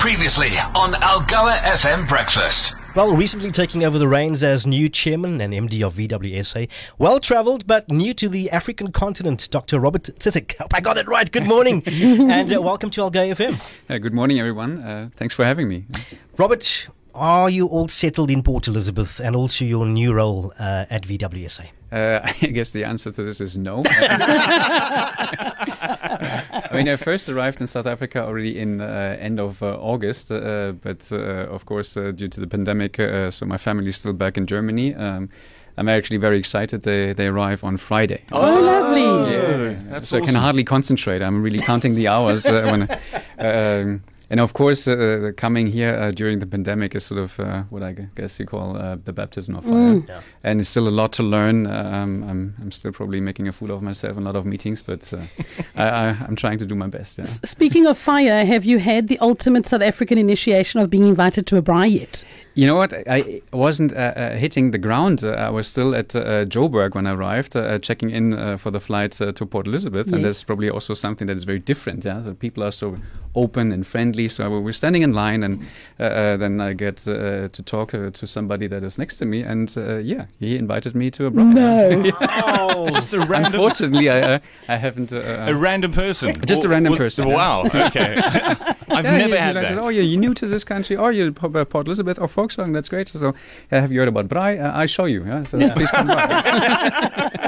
Previously on Algoa FM Breakfast. Well, recently taking over the reins as new chairman and MD of VWSA, well-travelled but new to the African continent, Dr. Robert Tsitzik. Hope I got it right. Good morning and welcome to Algoa FM. Good morning, everyone. Thanks for having me. Robert, are you all settled in Port Elizabeth and also your new role at VWSA? I guess the answer to this is no. I first arrived in South Africa already in end of August, but of course, due to the pandemic, so my family is still back in Germany. I'm actually very excited. They arrive on Friday. Oh, so, lovely! Yeah. That's so awesome. I can hardly concentrate. I'm really counting the hours and of course, coming here during the pandemic is sort of what I guess you call the baptism of fire. Yeah. And it's still a lot to learn. I'm still probably making a fool of myself in a lot of meetings, but I'm trying to do my best. Yeah. Speaking of fire, have you had the ultimate South African initiation of being invited to a braai yet? You know what? I wasn't hitting the ground. I was still at Joburg when I arrived, checking in for the flight to Port Elizabeth. Yes. And that's probably also something that is very different. Yeah, so people are so open and friendly. So we're standing in line, and then I get to talk to somebody that is next to me, and he invited me to a braai. No, oh, just a random. Unfortunately, I haven't. A random person. Just a random person. Wow. Okay. I've never had that. Oh, you're new to this country. Oh, you're Port Elizabeth or Volkswagen. That's great. So, have you heard about braai? I show you. Yeah? So please come by.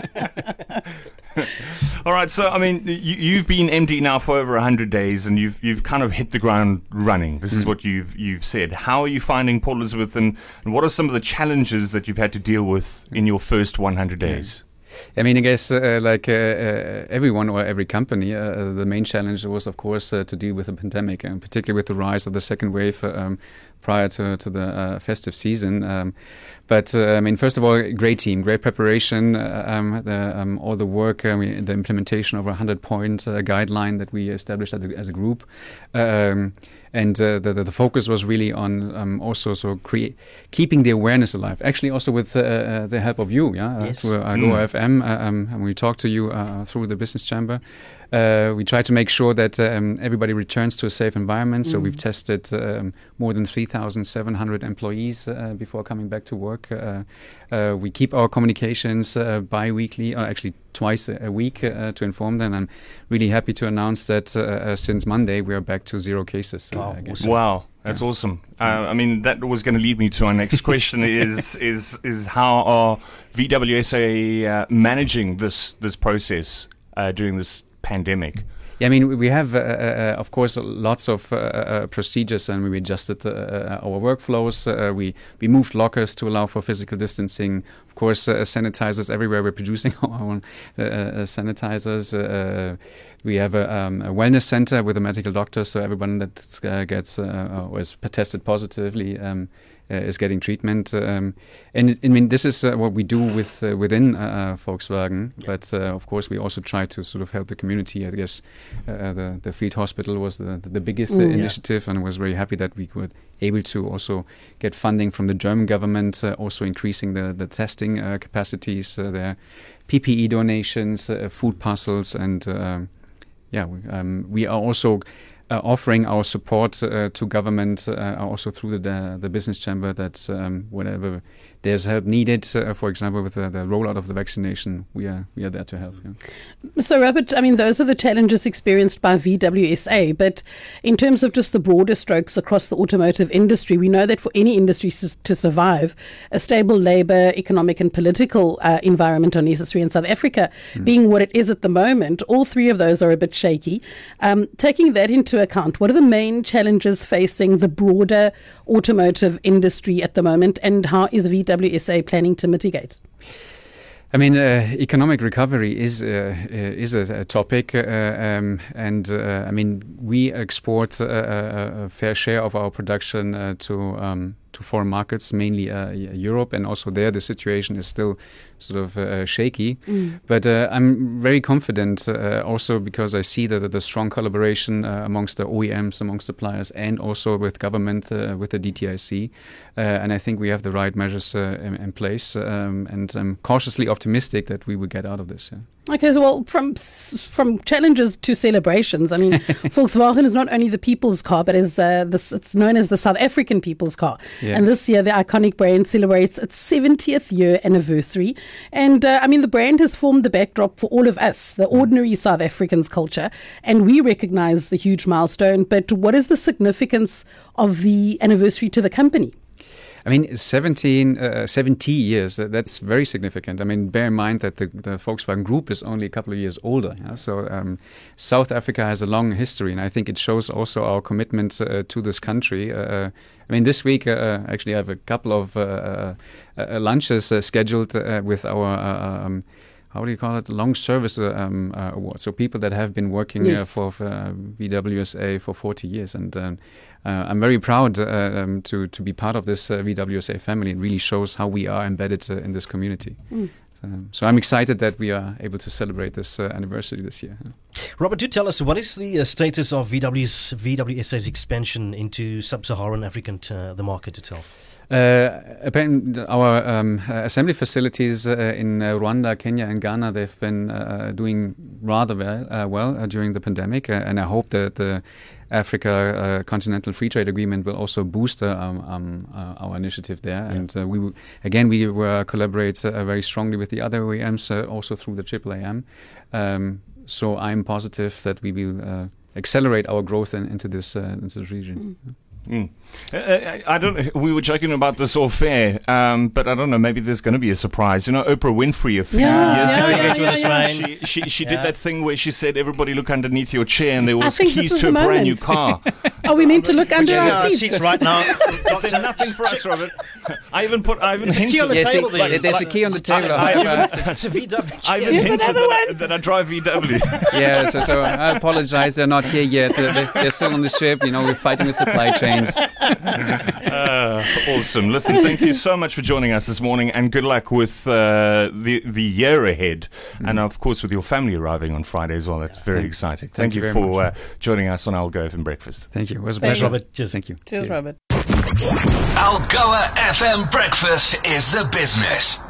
All right. So, you've been MD now for over 100 days, and you've kind of hit the ground running. This is what you've said. How are you finding Port Elizabeth, and what are some of the challenges that you've had to deal with in your first 100 days? I guess like everyone or every company, the main challenge was, of course, to deal with the pandemic, and particularly with the rise of the second wave prior to the festive season. But first of all, great team, great preparation, all the work, the implementation of a 100-point guideline that we established as a group. And the focus was really on also keeping the awareness alive. Actually, also with the help of you, yes. Through Algoa FM, and we talked to you through the business chamber. We try to make sure that everybody returns to a safe environment. So we've tested more than 3,700 employees before coming back to work. We keep our communications bi-weekly, or actually twice a week, to inform them. I'm really happy to announce that since Monday we are back to 0 cases. Wow. That's awesome. That was going to lead me to our next question: is how are VWSA managing this process during this pandemic? Yeah, we have, of course, lots of procedures, and we adjusted our workflows. We moved lockers to allow for physical distancing. Of course, sanitizers everywhere. We're producing our own sanitizers. We have a wellness center with a medical doctor, so everyone that gets or is tested positively is getting treatment. This is what we do within Volkswagen. Yeah. But of course, we also try to sort of help the community. I guess the field hospital was the biggest initiative, and was very happy that we were able to also get funding from the German government, also increasing the testing capacities there, PPE donations, food parcels, and we are also offering our support to government also through the business chamber, that whenever there's help needed, for example, with the rollout of the vaccination, we are there to help. Yeah. So, Robert, those are the challenges experienced by VWSA, but in terms of just the broader strokes across the automotive industry, we know that for any industry to survive, a stable labour, economic and political environment are necessary in South Africa. Being what it is at the moment, all three of those are a bit shaky. Taking that into account, what are the main challenges facing the broader automotive industry at the moment, and how is VWSA planning to mitigate? Economic recovery is a topic, we export a fair share of our production to to foreign markets, mainly Europe, and also there the situation is still sort of shaky. But I'm very confident also because I see that the strong collaboration amongst the OEMs, amongst suppliers, and also with government, with the DTIC. And I think we have the right measures in place. And I'm cautiously optimistic that we will get out of this. Yeah. Okay, so well, from challenges to celebrations, I mean, Volkswagen is not only the people's car, but it's known as the South African people's car. Yeah. And this year, the iconic brand celebrates its 70th year anniversary. And I mean, the brand has formed the backdrop for all of us, the ordinary South Africans' culture. And we recognize the huge milestone. But what is the significance of the anniversary to the company? I mean, 70 years, that's very significant. I mean, bear in mind that the Volkswagen Group is only a couple of years older. Yeah? So South Africa has a long history, and I think it shows also our commitment to this country. I mean, this week, actually, I have a couple of lunches scheduled with our... how do you call it? Long service award. So people that have been working for VWSA for 40 years. And I'm very proud to be part of this VWSA family. It really shows how we are embedded in this community. So I'm excited that we are able to celebrate this anniversary this year. Robert, do tell us, what is the status of VWSA's expansion into sub-Saharan African, the market itself? Apparently, our assembly facilities in Rwanda, Kenya, and Ghana, they've been doing rather well during the pandemic, and I hope that the Africa Continental Free Trade Agreement will also boost our initiative there. Yeah. And we will collaborate very strongly with the other OEMs, also through the AAAM. So I'm positive that we will accelerate our growth into this region. I don't. We were joking about this off air, but I don't know. Maybe there's going to be a surprise. You know, Oprah Winfrey a few years ago. She did that thing where she said, "Everybody look underneath your chair," and there was keys to a brand new car. Are we meant to look under our seats right now? Is there nothing for us, Robert? I even There's a key on the table there. There's a key on the table. It's a VW. I even hinted that I drive VW. Yeah, so I apologize. They're not here yet. They're still on the ship. You know, we're fighting with supply chains. Awesome. Listen, thank you so much for joining us this morning, and good luck with the year ahead, and of course with your family arriving on Friday as well. That's very exciting. Thank you for joining us on Algoa FM Breakfast. Thank you. It was a pleasure. Robert. Cheers. Thank you. Cheers, Robert. Algoa FM Breakfast is the business.